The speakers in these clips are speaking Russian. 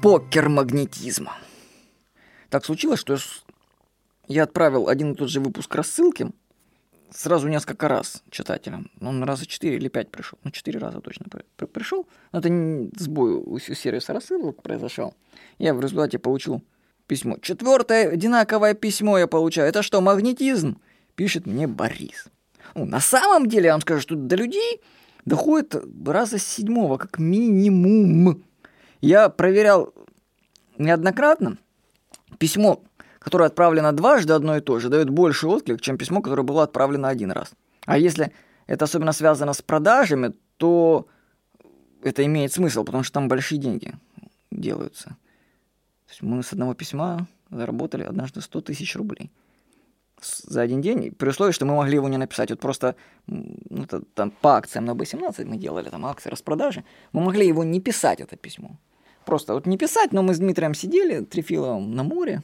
Покер магнетизма. Так случилось, что я отправил один и тот же выпуск рассылки сразу несколько раз читателям. Он раза 4 или 5 пришел. 4 раза точно пришел. Но это сбой у сервиса рассылок произошел. Я в результате получил письмо. 4-е одинаковое письмо я получаю. Это что, магнетизм? Пишет мне Борис. На самом деле, я вам скажу, что до людей доходит раза с 7-го, как минимум. Я проверял неоднократно. Письмо, которое отправлено дважды одно и то же, дает больше отклик, чем письмо, которое было отправлено один раз. А если это особенно связано с продажами, то это имеет смысл, потому что там большие деньги делаются. То есть мы с одного письма заработали однажды 100 тысяч рублей за один день, при условии, что мы могли его не написать. Вот просто там по акциям на B17 мы делали там акции распродажи, мы могли его не писать, это письмо. Просто вот не писать, но мы с Дмитрием сидели, Трефиловым, на море,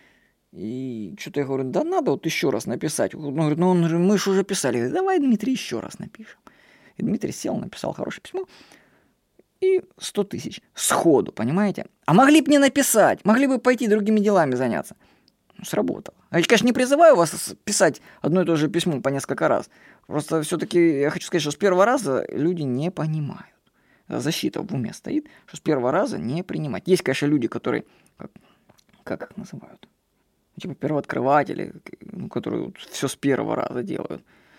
и что-то я говорю, да надо вот еще раз написать. Он говорит, мы же уже писали. Я говорю, давай, Дмитрий, еще раз напишем. И Дмитрий сел, написал хорошее письмо, и 100 тысяч сходу, понимаете? А могли бы не написать, могли бы пойти другими делами заняться. Сработало. Я, конечно, не призываю вас писать одно и то же письмо по несколько раз. Просто все-таки я хочу сказать, что с первого раза люди не понимают. Защита в уме стоит, что с первого раза не принимать. Есть, конечно, люди, которые, как их называют? Типа первооткрыватели, которые вот все с первого раза делают.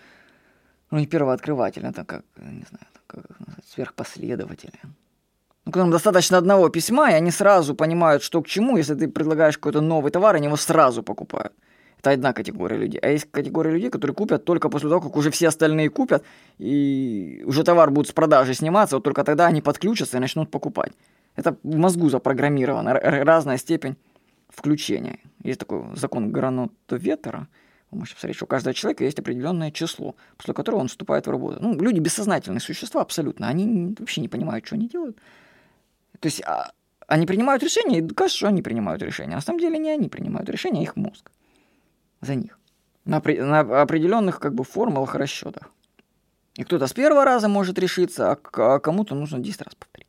Не первооткрыватели, это как, не знаю, как их назвать, сверхпоследователи. Когда им достаточно одного письма, и они сразу понимают, что к чему. Если ты предлагаешь какой-то новый товар, они его сразу покупают. Это одна категория людей. А есть категория людей, которые купят только после того, как уже все остальные купят, и уже товар будет с продажи сниматься, вот только тогда они подключатся и начнут покупать. Это в мозгу запрограммировано, разная степень включения. Есть такой закон Гранотоветера. Вы можете посмотреть, что у каждого человека есть определенное число, после которого он вступает в работу. Люди бессознательные существа абсолютно. Они вообще не понимают, что они делают. То есть они принимают решения, и кажется, что они принимают решения. А на самом деле не они принимают решения, а их мозг. За них. На определенных формулах, расчетах. И кто-то с первого раза может решиться, а кому-то нужно 10 раз повторить.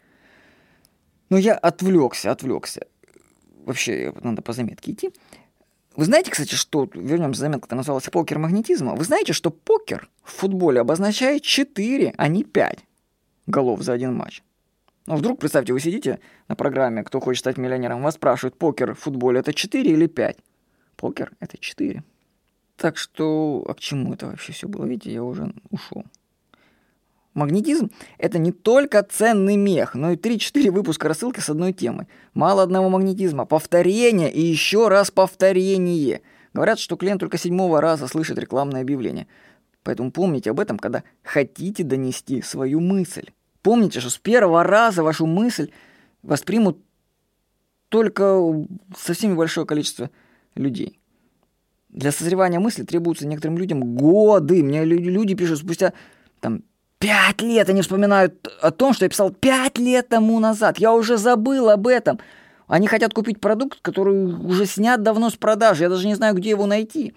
Но я отвлекся. Вообще, надо по заметке идти. Вы знаете, кстати, что... Вернемся к заметке, которая называлась «Покер магнетизма». Вы знаете, что покер в футболе обозначает 4, а не 5 голов за один матч? Вдруг, представьте, вы сидите на программе «Кто хочет стать миллионером», вас спрашивают, покер в футболе это 4 или 5? Покер это 4. Так что, а к чему это вообще все было? Видите, я уже ушел. Магнетизм – это не только ценный мех, но и 3-4 выпуска рассылки с одной темой. Мало одного магнетизма. Повторение и еще раз повторение. Говорят, что клиент только 7-го раза слышит рекламное объявление. Поэтому помните об этом, когда хотите донести свою мысль. Помните, что с первого раза вашу мысль воспримут только совсем небольшое количество людей. Для созревания мысли требуются некоторым людям годы. Мне люди пишут спустя 5 лет, они вспоминают о том, что я писал 5 лет тому назад. Я уже забыл об этом. Они хотят купить продукт, который уже снят давно с продажи. Я даже не знаю, где его найти.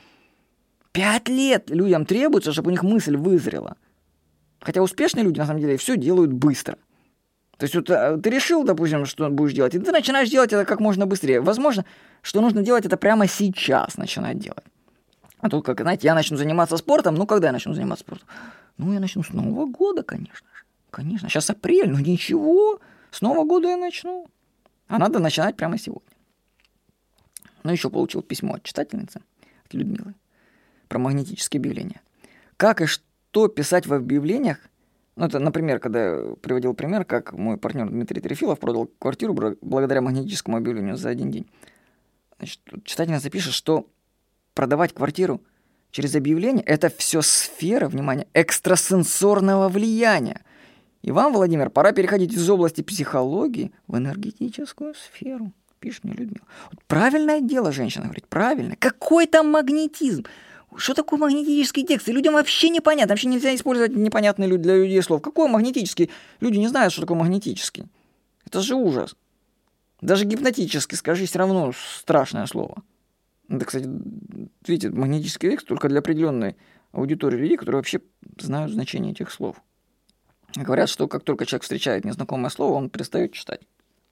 5 лет людям требуется, чтобы у них мысль вызрела. Хотя успешные люди, на самом деле, все делают быстро. То есть вот ты решил, допустим, что будешь делать, и ты начинаешь делать это как можно быстрее. Возможно, что нужно делать это прямо сейчас начинать делать. А тут, как, знаете, я начну заниматься спортом. Когда я начну заниматься спортом? Я начну с Нового года, конечно же. Конечно. Сейчас апрель, ничего. С Нового года я начну. А надо начинать прямо сегодня. Еще получил письмо от читательницы, от Людмилы, про магнетические объявления. Как и что писать в объявлениях? Это, например, когда я приводил пример, как мой партнер Дмитрий Трефилов продал квартиру благодаря магнетическому объявлению за один день. Значит, читательница пишет, что продавать квартиру через объявление – это все сфера, внимание, экстрасенсорного влияния. И вам, Владимир, пора переходить из области психологии в энергетическую сферу, пишет мне Людмила. Правильное дело, женщина говорит, правильно. Какой там магнетизм? Что такое магнетический текст? И людям вообще непонятно. Вообще нельзя использовать непонятные для людей слов. Какой магнетический? Люди не знают, что такое магнетический. Это же ужас. Даже гипнотический, скажи, все равно страшное слово. Это, кстати, видите, магнетический текст только для определенной аудитории людей, которые вообще знают значение этих слов. Говорят, что как только человек встречает незнакомое слово, он перестает читать.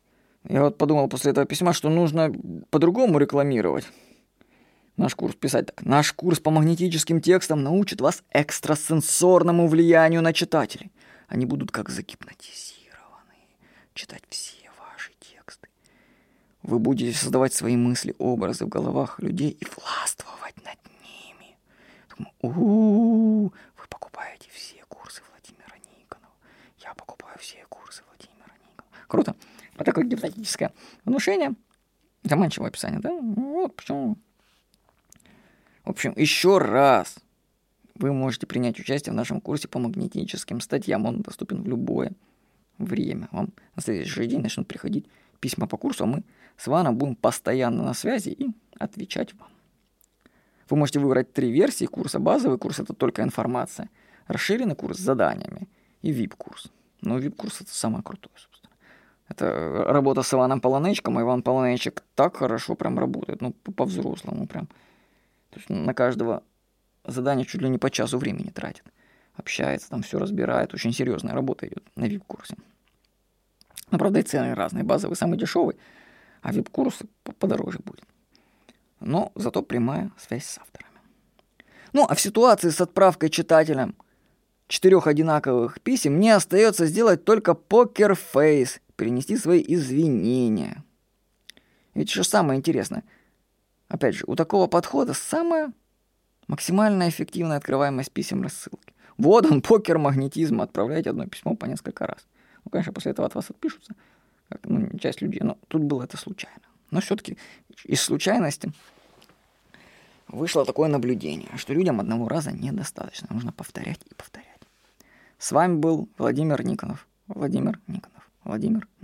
Я вот подумал после этого письма, что нужно по-другому рекламировать наш курс. Писать так. Наш курс по магнетическим текстам научит вас экстрасенсорному влиянию на читателей. Они будут как загипнотизированные читать все ваши тексты. Вы будете создавать свои мысли, образы в головах людей и властвовать над ними. Думаю, вы покупаете все курсы Владимира Никонова. Я покупаю все курсы Владимира Никонова. Круто. Вот такое гипнотическое внушение. Заманчивое описание, да? Вот почему. В общем, еще раз. Вы можете принять участие в нашем курсе по магнетическим статьям. Он доступен в любое время. Вам на следующий же день начнут приходить письма по курсу, а мы с вами будем постоянно на связи и отвечать вам. Вы можете выбрать 3 версии курса. Базовый курс – это только информация. Расширенный курс с заданиями. И VIP-курс. Но VIP-курс – это самое крутое, собственно. Это работа с Иваном Полонечком. Иван Полонечек так хорошо прям работает. Ну, по-взрослому прям. То есть на каждого задания чуть ли не по часу времени тратит. Общается, там все разбирает. Очень серьезная работа идет на VIP-курсе. Но, правда, и цены разные. Базовый самый дешевый, а VIP-курс подороже будет. Но зато прямая связь с авторами. Ну, а в ситуации с отправкой читателям 4 одинаковых писем мне остается сделать только покерфейс, перенести свои извинения. Ведь что самое интересное, опять же, у такого подхода самая максимально эффективная открываемость писем рассылки. Вот он, покер магнетизма. Отправляйте одно письмо по несколько раз. Ну, конечно, после этого от вас отпишутся, часть людей, но тут было это случайно. Но все-таки из случайности вышло такое наблюдение, что людям одного раза недостаточно. Нужно повторять и повторять. С вами был Владимир Никонов. Владимир Никонов. Владимир